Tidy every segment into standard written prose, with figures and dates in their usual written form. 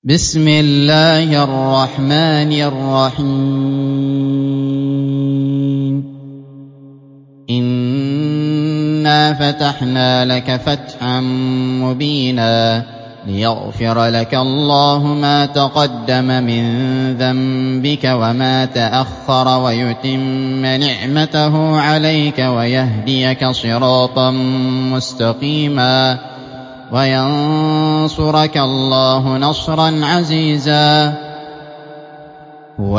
بسم الله الرحمن الرحيم إنا فتحنا لك فتحا مبينا ليغفر لك الله ما تقدم من ذنبك وما تأخر ويتم نعمته عليك ويهديك صراطا مستقيما وينصرك الله نصرا عزيزا هو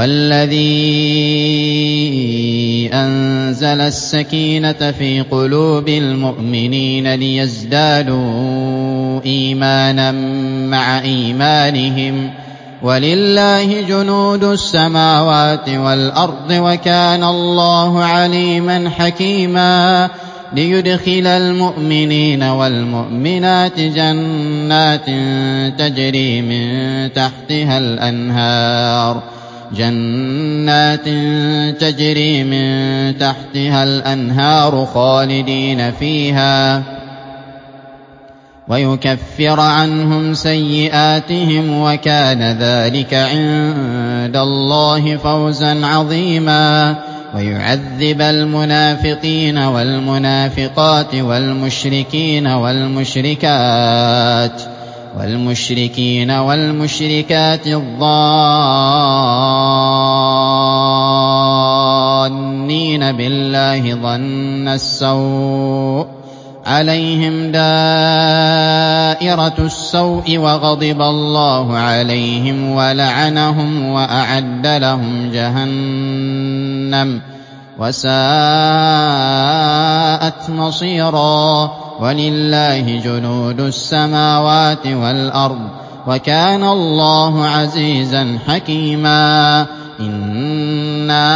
الذي أنزل السكينة في قلوب المؤمنين ليزدادوا إيمانا مع إيمانهم ولله جنود السماوات والأرض وكان الله عليما حكيما ليدخل المؤمنين والمؤمنات جنات تجري من تحتها الأنهار خالدين فيها ويكفر عنهم سيئاتهم وكان ذلك عند الله فوزا عظيما ويعذب المنافقين والمنافقات والمشركين والمشركات الظانين بالله ظن السوء عليهم دائرة السوء وغضب الله عليهم ولعنهم وأعد لهم جهنم وساءت مصيرا ولله جنود السماوات والأرض وكان الله عزيزا حكيما إنا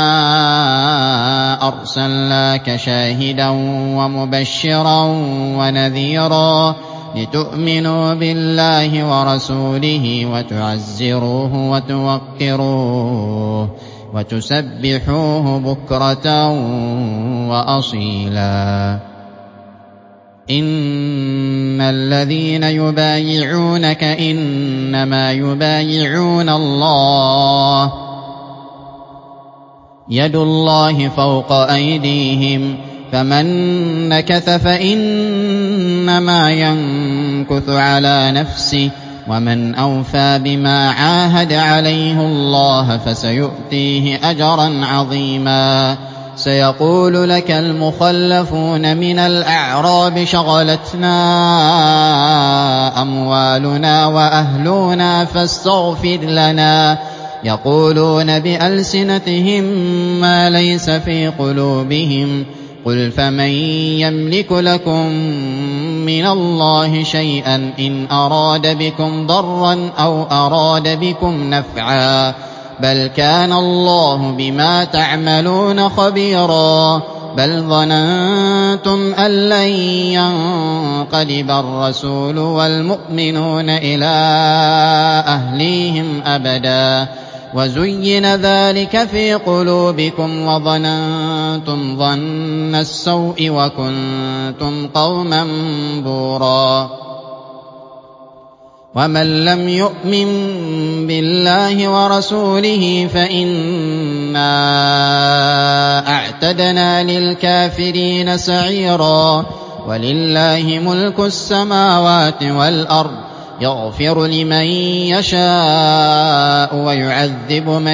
أرسلناك شاهدا ومبشرا ونذيرا لتؤمنوا بالله ورسوله وتعزروه وتوقروه وتسبحوه بكرة وأصيلا إن الذين يبايعونك إنما يبايعون الله يد الله فوق أيديهم فمن نكث فإنما ينكث على نفسه ومن أوفى بما عاهد عليه الله فسيؤتيه أجرا عظيما سيقول لك المخلفون من الأعراب شغلتنا أموالنا وأهلنا فاستغفر لنا يقولون بألسنتهم ما ليس في قلوبهم قل فمن يملك لكم من الله شيئا إن أراد بكم ضرا أو أراد بكم نفعا بل كان الله بما تعملون خبيرا بل ظننتم أن لن ينقلب الرسول والمؤمنون إلى أهليهم أبدا وزين ذلك في قلوبكم وظننتم ظن السوء وكنتم قوما بورا ومن لم يؤمن بالله ورسوله فإنا أعتدنا للكافرين سعيرا ولله ملك السماوات والأرض يغفر لمن يشاء ويعذب من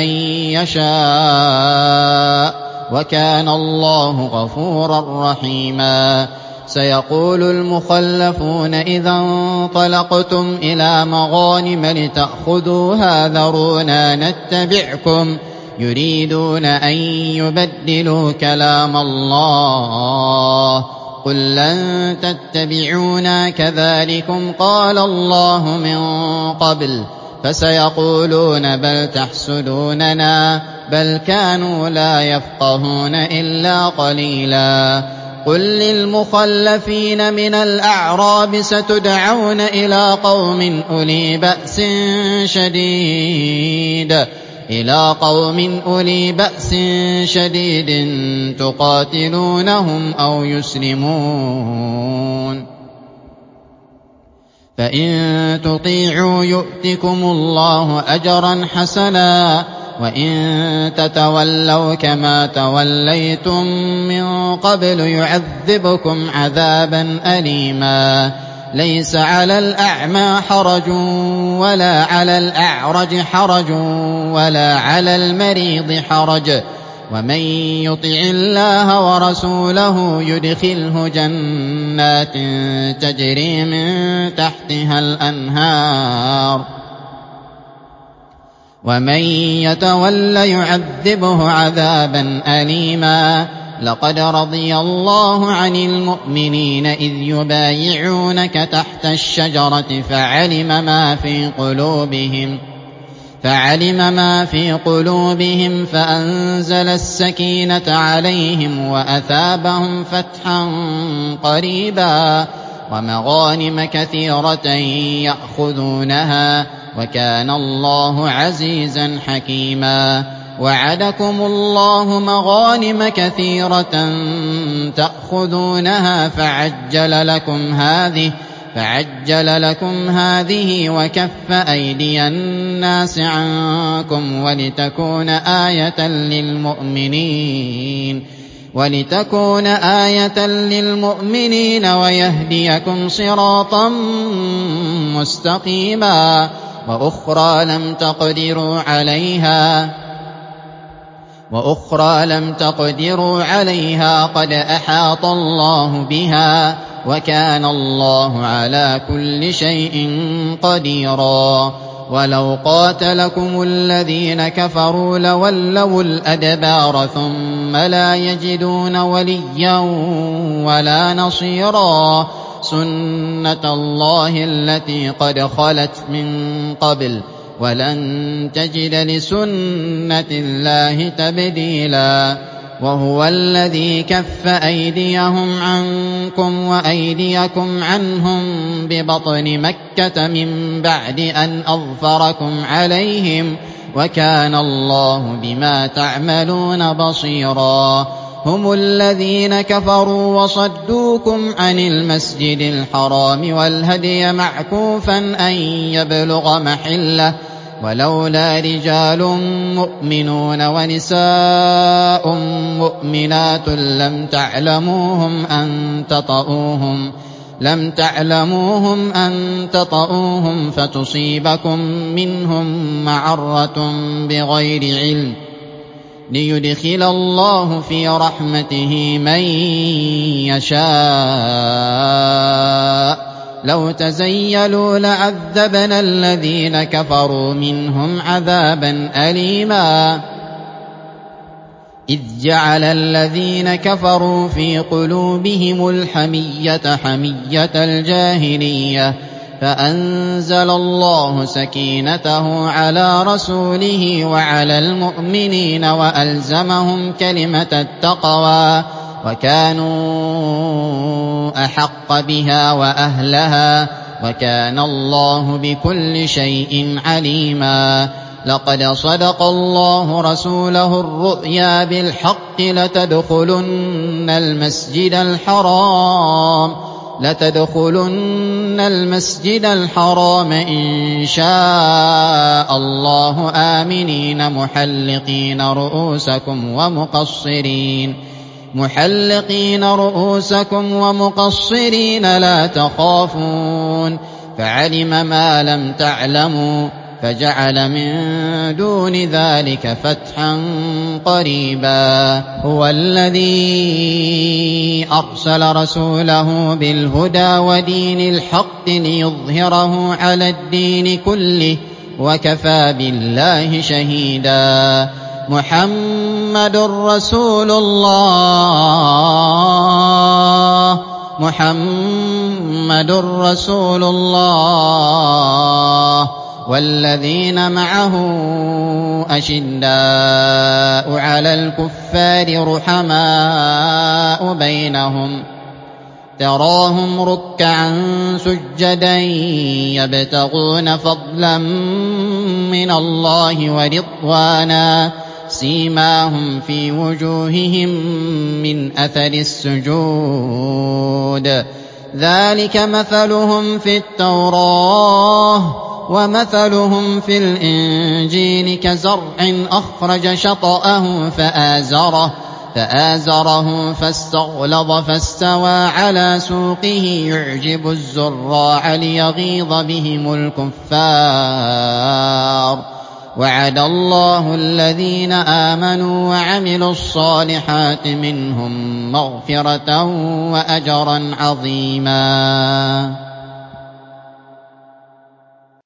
يشاء وكان الله غفورا رحيما سيقول المخلفون إذا انطلقتم إلى مغانم لتأخذوها ذرونا نتبعكم يريدون أن يبدلوا كلام الله قل لن تتبعونا كذلكم قال الله من قبل فسيقولون بل تحسدوننا بل كانوا لا يفقهون إلا قليلا قل للمخلفين من الأعراب ستدعون إلى قوم أولي بأس شديد تقاتلونهم أو يسلمون فإن تطيعوا يؤتكم الله أجرا حسنا وإن تتولوا كما توليتم من قبل يعذبكم عذابا أليما ليس على الأعمى حرج ولا على الأعرج حرج ولا على المريض حرج ومن يطع الله ورسوله يدخله جنات تجري من تحتها الأنهار ومن يتول يعذبه عذابا أليما لقد رضي الله عن المؤمنين إذ يبايعونك تحت الشجرة فعلم ما في قلوبهم فأنزل السكينة عليهم وأثابهم فتحا قريبا ومغانم كثيرة يأخذونها وكان الله عزيزا حكيما وعدكم الله مغانم كثيرة تأخذونها فعجل لكم هذه وكف أيدي الناس عنكم ولتكون آية للمؤمنين ويهديكم صراطا مستقيما وأخرى لم تقدروا عليها قد أحاط الله بها وكان الله على كل شيء قديرا ولو قاتلكم الذين كفروا لولوا الأدبار ثم لا يجدون وليا ولا نصيرا سنة الله التي قد خلت من قبل ولن تجد لسنة الله تبديلا وهو الذي كف أيديهم عنكم وأيديكم عنهم ببطن مكة من بعد أن أظفركم عليهم وكان الله بما تعملون بصيرا هم الذين كفروا وصدوكم عن المسجد الحرام والهدي معكوفا أن يبلغ محله ولولا رجال مؤمنون ونساء مؤمنات لم تعلموهم أن تطؤوهم فتصيبكم منهم معرة بغير علم ليدخل الله في رحمته من يشاء لو تزيلوا لعذبنا الذين كفروا منهم عذابا أليما إذ جعل الذين كفروا في قلوبهم الحمية حمية الجاهلية فأنزل الله سكينته على رسوله وعلى المؤمنين وألزمهم كلمة التقوى وكانوا أحق بها وأهلها وكان الله بكل شيء عليما لقد صدق الله رسوله الرؤيا بالحق لتدخلن المسجد الحرام إن شاء الله آمنين محلقين رؤوسكم ومقصرين لا تخافون فعلم ما لم تعلموا فجعل من دون ذلك فتحا قريبا هو الذي أرسل رسوله بالهدى ودين الحق ليظهره على الدين كله وكفى بالله شهيدا محمد رسول الله والذين معه أشداء على الكفار رحماء بينهم تراهم ركعا سجدا يبتغون فضلا من الله ورضوانا سيماهم في وجوههم من أثر السجود ذلك مثلهم في التوراة ومثلهم في الإنجيل كزرع أخرج شطأه فآزره فاستغلظ فاستوى على سوقه يعجب الزراع ليغيظ بهم الكفار وعد الله الذين آمنوا وعملوا الصالحات منهم مغفرة وأجرا عظيما